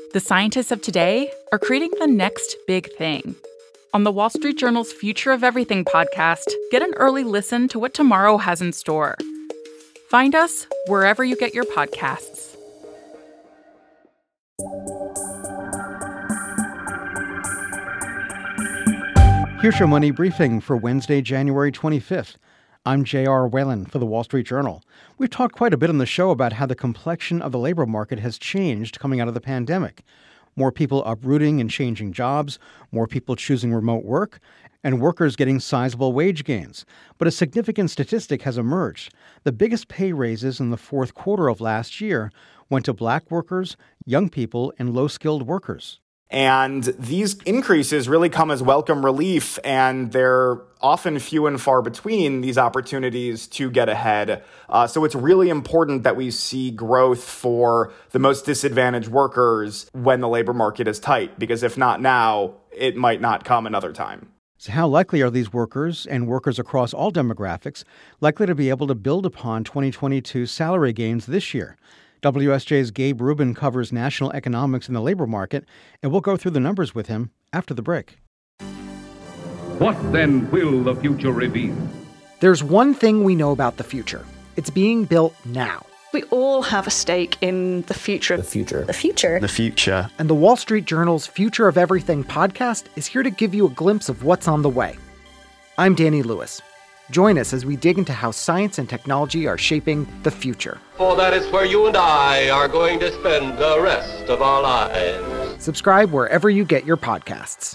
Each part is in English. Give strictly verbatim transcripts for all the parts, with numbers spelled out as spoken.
The scientists of today are creating the next big thing. On the Wall Street Journal's Future of Everything podcast, get an early listen to what tomorrow has in store. Find us wherever you get your podcasts. Here's your money briefing for Wednesday, January twenty-fifth. I'm J R. Whalen for the Wall Street Journal. We've talked quite a bit on the show about how the complexion of the labor market has changed coming out of the pandemic. More people uprooting and changing jobs, more people choosing remote work, and workers getting sizable wage gains. But a significant statistic has emerged. The biggest pay raises in the fourth quarter of last year went to black workers, young people, and low-skilled workers. And these increases really come as welcome relief, and they're often few and far between, these opportunities to get ahead. Uh, so it's really important that we see growth for the most disadvantaged workers when the labor market is tight, because if not now, it might not come another time. So how likely are these workers and workers across all demographics likely to be able to build upon twenty twenty-two salary gains this year? W S J's Gabe Rubin covers national economics and the labor market, and we'll go through the numbers with him after the break. What then will the future reveal? There's one thing we know about the future. It's being built now. We all have a stake in the future. The future. The future. The future. And the Wall Street Journal's Future of Everything podcast is here to give you a glimpse of what's on the way. I'm Danny Lewis. Join us as we dig into how science and technology are shaping the future. For that is where you and I are going to spend the rest of our lives. Subscribe wherever you get your podcasts.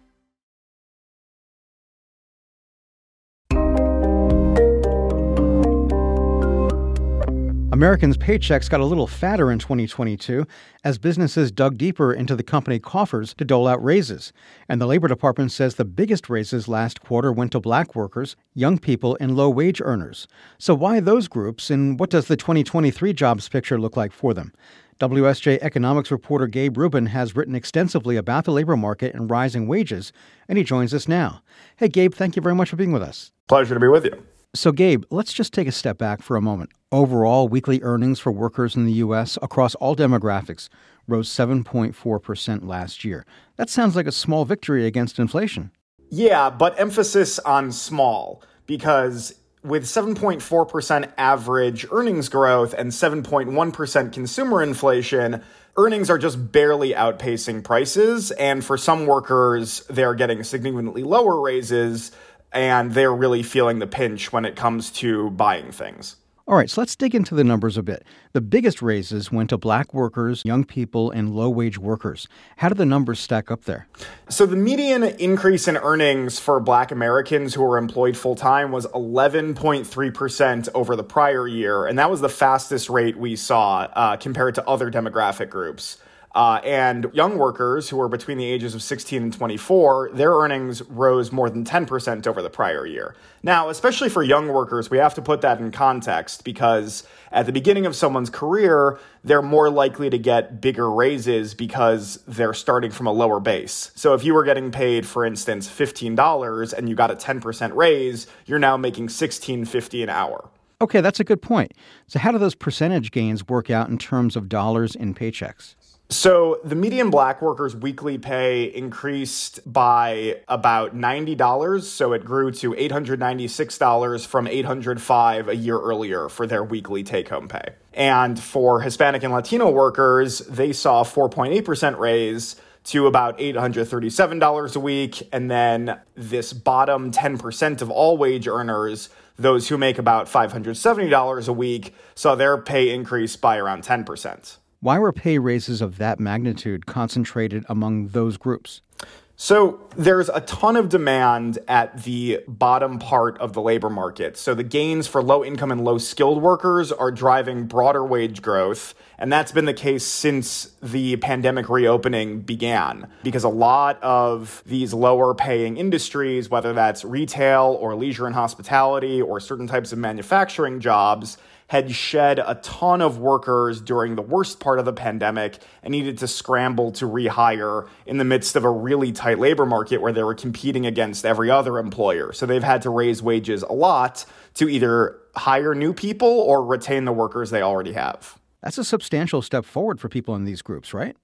Americans' paychecks got a little fatter in twenty twenty-two as businesses dug deeper into the company coffers to dole out raises. And the Labor Department says the biggest raises last quarter went to black workers, young people, and low-wage earners. So why those groups, and what does the twenty twenty-three jobs picture look like for them? W S J economics reporter Gabe Rubin has written extensively about the labor market and rising wages, and he joins us now. Hey, Gabe, thank you very much for being with us. Pleasure to be with you. So, Gabe, let's just take a step back for a moment. Overall, weekly earnings for workers in the U S across all demographics rose seven point four percent last year. That sounds like a small victory against inflation. Yeah, but emphasis on small, because with seven point four percent average earnings growth and seven point one percent consumer inflation, earnings are just barely outpacing prices. And for some workers, they're getting significantly lower raises, and they're really feeling the pinch when it comes to buying things. All right, so let's dig into the numbers a bit. The biggest raises went to black workers, young people, and low-wage workers. How do the numbers stack up there? So the median increase in earnings for black Americans who are employed full-time was eleven point three percent over the prior year, and that was the fastest rate we saw uh, compared to other demographic groups. Uh, and young workers who are between the ages of sixteen and twenty-four, their earnings rose more than ten percent over the prior year. Now, especially for young workers, we have to put that in context because at the beginning of someone's career, they're more likely to get bigger raises because they're starting from a lower base. So if you were getting paid, for instance, fifteen dollars and you got a ten percent raise, you're now making sixteen fifty an hour. Okay, that's a good point. So how do those percentage gains work out in terms of dollars in paychecks? So the median black worker's weekly pay increased by about ninety dollars. So it grew to eight hundred ninety-six dollars from eight hundred five dollars a year earlier for their weekly take-home pay. And for Hispanic and Latino workers, they saw a four point eight percent raise to about eight hundred thirty-seven dollars a week. And then this bottom ten percent of all wage earners, those who make about five hundred seventy dollars a week, saw their pay increase by around ten percent. Why were pay raises of that magnitude concentrated among those groups? So there's a ton of demand at the bottom part of the labor market. So the gains for low income and low skilled workers are driving broader wage growth. And that's been the case since the pandemic reopening began, because a lot of these lower paying industries, whether that's retail or leisure and hospitality or certain types of manufacturing jobs, had shed a ton of workers during the worst part of the pandemic and needed to scramble to rehire in the midst of a really tight labor market where they were competing against every other employer. So they've had to raise wages a lot to either hire new people or retain the workers they already have. That's a substantial step forward for people in these groups, right?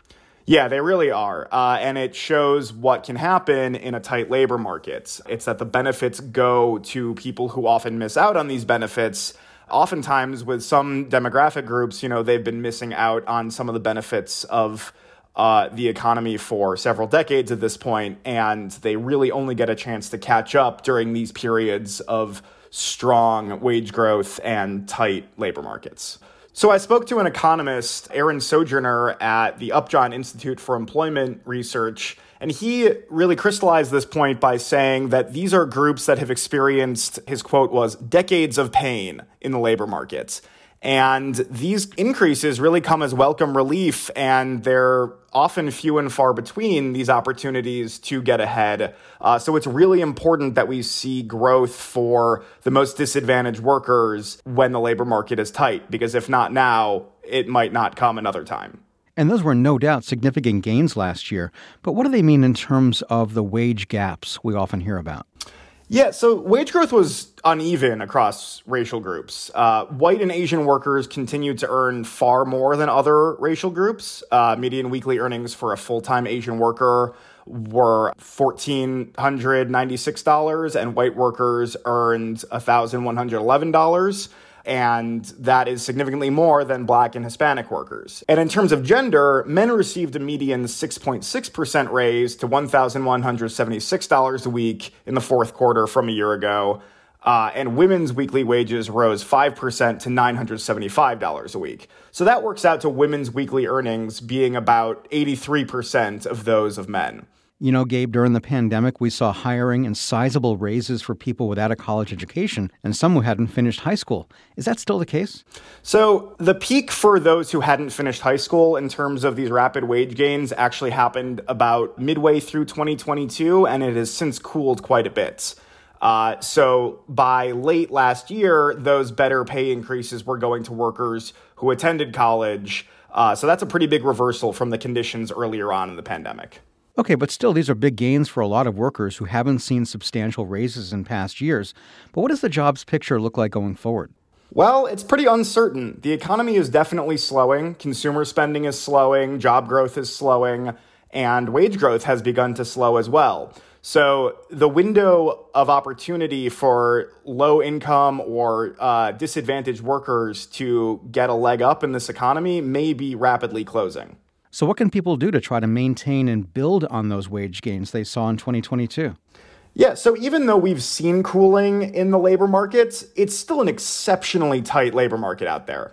Yeah, they really are. Uh, and it shows what can happen in a tight labor market. It's that the benefits go to people who often miss out on these benefits. Oftentimes with some demographic groups, you know, they've been missing out on some of the benefits of uh, the economy for several decades at this point, and they really only get a chance to catch up during these periods of strong wage growth and tight labor markets. So I spoke to an economist, Aaron Sojourner, at the Upjohn Institute for Employment Research, and he really crystallized this point by saying that these are groups that have experienced, his quote was, decades of pain in the labor markets. And these increases really come as welcome relief, and they're often few and far between, these opportunities to get ahead. Uh, so it's really important that we see growth for the most disadvantaged workers when the labor market is tight, because if not now, it might not come another time. And those were no doubt significant gains last year. But what do they mean in terms of the wage gaps we often hear about? Yeah, so wage growth was uneven across racial groups. Uh, white and Asian workers continued to earn far more than other racial groups. Uh, median weekly earnings for a full-time Asian worker were one thousand four hundred ninety-six dollars, and white workers earned one thousand one hundred eleven dollars. And that is significantly more than Black and Hispanic workers. And in terms of gender, men received a median six point six percent raise to one thousand one hundred seventy-six dollars a week in the fourth quarter from a year ago. Uh, and women's weekly wages rose five percent to nine hundred seventy-five dollars a week. So that works out to women's weekly earnings being about eighty-three percent of those of men. You know, Gabe, during the pandemic, we saw hiring and sizable raises for people without a college education and some who hadn't finished high school. Is that still the case? So the peak for those who hadn't finished high school in terms of these rapid wage gains actually happened about midway through twenty twenty-two, and it has since cooled quite a bit. Uh, so by late last year, those better pay increases were going to workers who attended college. Uh, so that's a pretty big reversal from the conditions earlier on in the pandemic. Okay, but still, these are big gains for a lot of workers who haven't seen substantial raises in past years. But what does the jobs picture look like going forward? Well, it's pretty uncertain. The economy is definitely slowing. Consumer spending is slowing. Job growth is slowing. And wage growth has begun to slow as well. So the window of opportunity for low income or uh, disadvantaged workers to get a leg up in this economy may be rapidly closing. So what can people do to try to maintain and build on those wage gains they saw in twenty twenty-two? Yeah, so even though we've seen cooling in the labor markets, it's still an exceptionally tight labor market out there.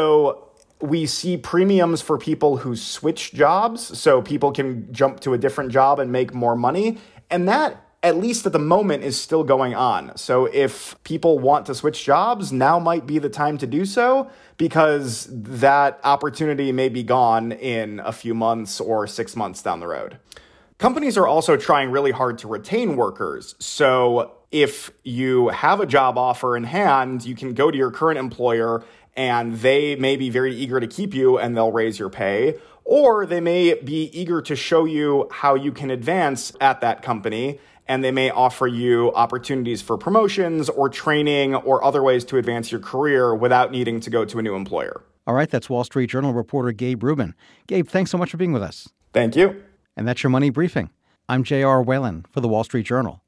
So we see premiums for people who switch jobs, so people can jump to a different job and make more money. And that, at least at the moment, is still going on. So if people want to switch jobs, now might be the time to do so, because that opportunity may be gone in a few months or six months down the road. Companies are also trying really hard to retain workers. So if you have a job offer in hand, you can go to your current employer and they may be very eager to keep you and they'll raise your pay. Or they may be eager to show you how you can advance at that company, and they may offer you opportunities for promotions or training or other ways to advance your career without needing to go to a new employer. All right, that's Wall Street Journal reporter Gabe Rubin. Gabe, thanks so much for being with us. Thank you. And that's your Money Briefing. I'm J R Whalen for The Wall Street Journal.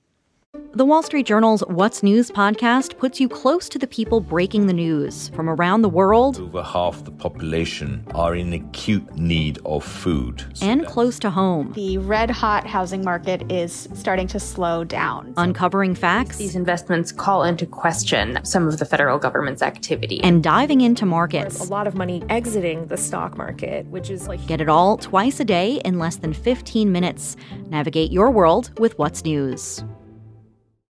The Wall Street Journal's What's News podcast puts you close to the people breaking the news from around the world. Over half the population are in acute need of food. And close to home. The red-hot housing market is starting to slow down. Uncovering facts. These investments call into question some of the federal government's activity. And diving into markets. There's a lot of money exiting the stock market, which is like... Get it all twice a day in less than fifteen minutes. Navigate your world with What's News.